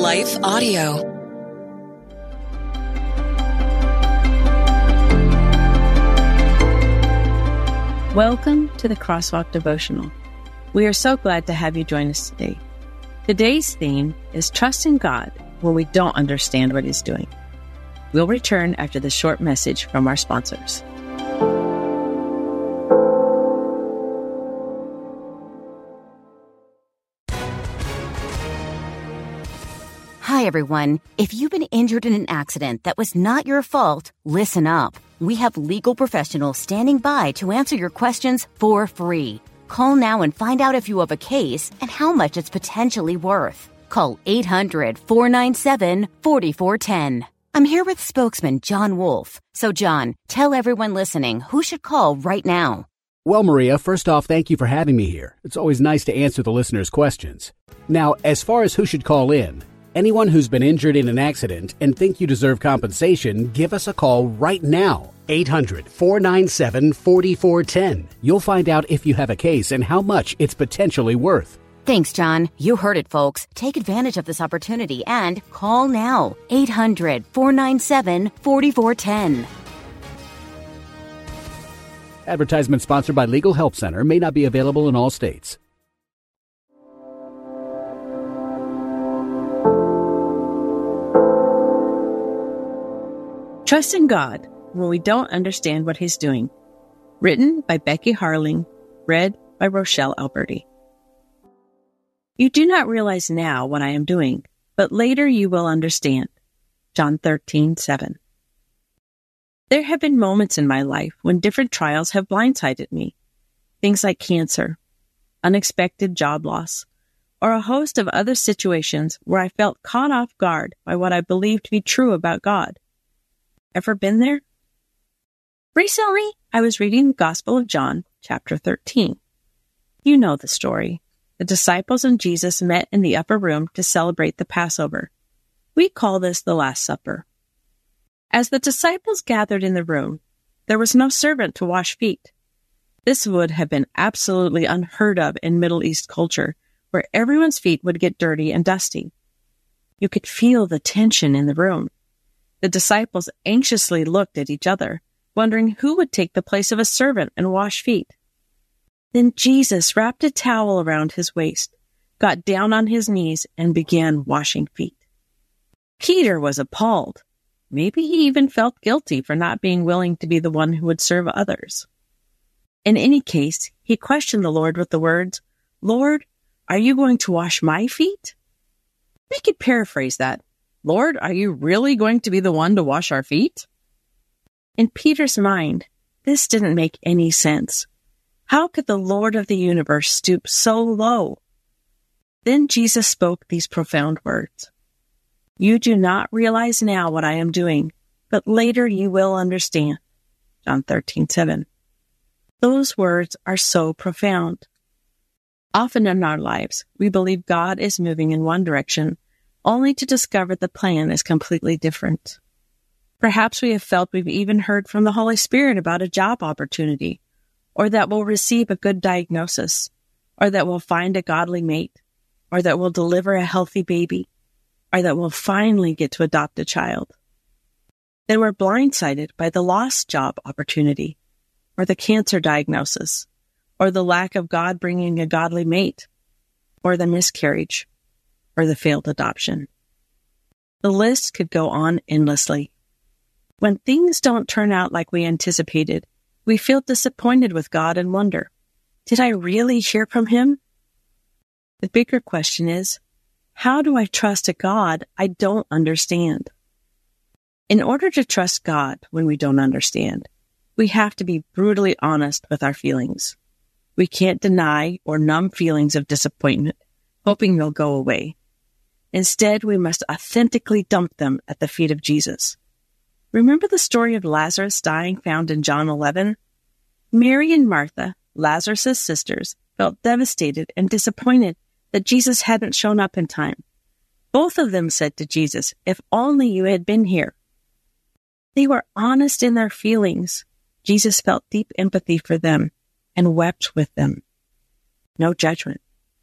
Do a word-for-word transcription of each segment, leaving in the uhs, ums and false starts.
Life Audio. Welcome to the Crosswalk Devotional. We are so glad to have you join us today. Today's theme is trusting God when we don't understand what He's doing. We'll return after the short message from our sponsors. Hi, everyone. If you've been injured in an accident that was not your fault, listen up. We have legal professionals standing by to answer your questions for free. Call now and find out if you have a case and how much it's potentially worth. Call eight hundred, four nine seven, four four one zero. I'm here with spokesman John Wolf. So, John, tell everyone listening who should call right now. Well, Maria, first off, thank you for having me here. It's always nice to answer the listeners' questions. Now, as far as who should call in, anyone who's been injured in an accident and think you deserve compensation, give us a call right now. eight hundred, four nine seven, four four one zero. You'll find out if you have a case and how much it's potentially worth. Thanks, John. You heard it, folks. Take advantage of this opportunity and call now. eight hundred, four nine seven, four four one zero. Advertisement sponsored by Legal Help Center. May not be available in all states. Trusting God when we don't understand what He's doing. Written by Becky Harling. Read by Rochelle Alberti. You do not realize now what I am doing, but later you will understand. John thirteen, seven. There have been moments in my life when different trials have blindsided me. Things like cancer, unexpected job loss, or a host of other situations where I felt caught off guard by what I believed to be true about God. Ever been there? Recently, I was reading the Gospel of John, chapter thirteen. You know the story. The disciples and Jesus met in the upper room to celebrate the Passover. We call this the Last Supper. As the disciples gathered in the room, there was no servant to wash feet. This would have been absolutely unheard of in Middle East culture, where everyone's feet would get dirty and dusty. You could feel the tension in the room. The disciples anxiously looked at each other, wondering who would take the place of a servant and wash feet. Then Jesus wrapped a towel around his waist, got down on his knees, and began washing feet. Peter was appalled. Maybe he even felt guilty for not being willing to be the one who would serve others. In any case, he questioned the Lord with the words, "Lord, are you going to wash my feet?" We could paraphrase that. "Lord, are you really going to be the one to wash our feet?" In Peter's mind, this didn't make any sense. How could the Lord of the universe stoop so low? Then Jesus spoke these profound words. You do not realize now what I am doing, but later you will understand. John thirteen, seven. Those words are so profound. Often in our lives, we believe God is moving in one direction, only to discover the plan is completely different. Perhaps we have felt we've even heard from the Holy Spirit about a job opportunity, or that we'll receive a good diagnosis, or that we'll find a godly mate, or that we'll deliver a healthy baby, or that we'll finally get to adopt a child. Then we're blindsided by the lost job opportunity, or the cancer diagnosis, or the lack of God bringing a godly mate, or the miscarriage, or the failed adoption. The list could go on endlessly. When things don't turn out like we anticipated, we feel disappointed with God and wonder, did I really hear from Him? The bigger question is, how do I trust a God I don't understand? In order to trust God when we don't understand, we have to be brutally honest with our feelings. We can't deny or numb feelings of disappointment, hoping they'll go away. Instead, we must authentically dump them at the feet of Jesus. Remember the story of Lazarus dying found in John eleven? Mary and Martha, Lazarus' sisters, felt devastated and disappointed that Jesus hadn't shown up in time. Both of them said to Jesus, "If only you had been here." They were honest in their feelings. Jesus felt deep empathy for them and wept with them. No judgment.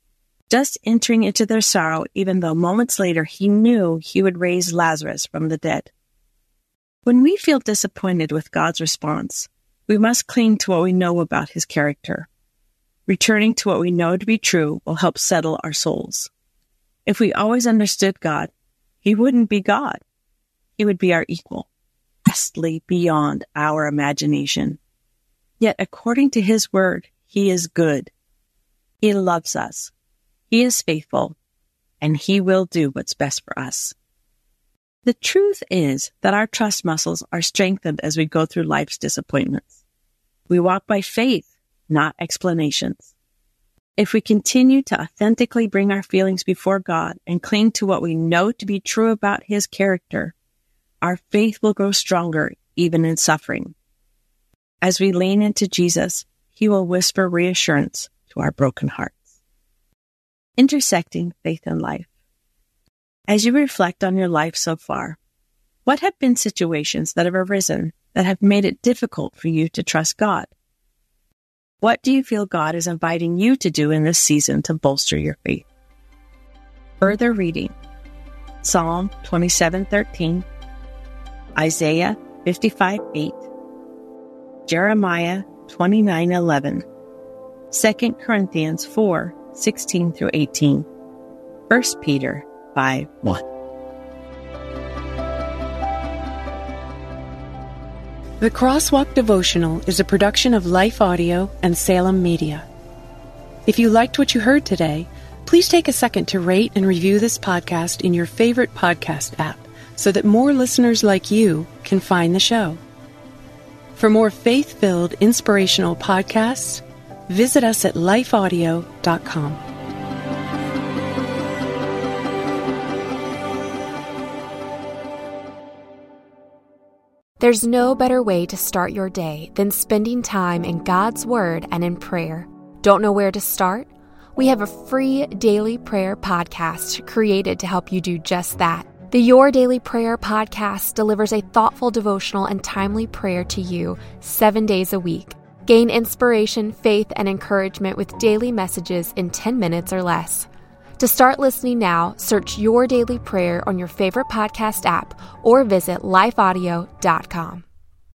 just entering into their sorrow, even though moments later he knew he would raise Lazarus from the dead. When we feel disappointed with God's response, we must cling to what we know about his character. Returning to what we know to be true will help settle our souls. If we always understood God, he wouldn't be God. He would be our equal, vastly beyond our imagination. Yet according to his word, he is good. He loves us. He is faithful, and he will do what's best for us. The truth is that our trust muscles are strengthened as we go through life's disappointments. We walk by faith, not explanations. If we continue to authentically bring our feelings before God and cling to what we know to be true about his character, our faith will grow stronger even in suffering. As we lean into Jesus, he will whisper reassurance to our broken hearts. Intersecting faith and life. As you reflect on your life so far, what have been situations that have arisen that have made it difficult for you to trust God? What do you feel God is inviting you to do in this season to bolster your faith? Further reading: Psalm twenty-seven thirteen, Isaiah fifty-five eight, Jeremiah twenty-nine eleven, Second Corinthians four sixteen through eighteen, First Peter five one. The Crosswalk Devotional is a production of Life Audio and Salem Media. If you liked what you heard today, please take a second to rate and review this podcast in your favorite podcast app so that more listeners like you can find the show. For more faith-filled, inspirational podcasts, visit us at life audio dot com. There's no better way to start your day than spending time in God's Word and in prayer. Don't know where to start? We have a free daily prayer podcast created to help you do just that. The Your Daily Prayer podcast delivers a thoughtful devotional and timely prayer to you seven days a week. Gain inspiration, faith, and encouragement with daily messages in ten minutes or less. To start listening now, search Your Daily Prayer on your favorite podcast app or visit life audio dot com.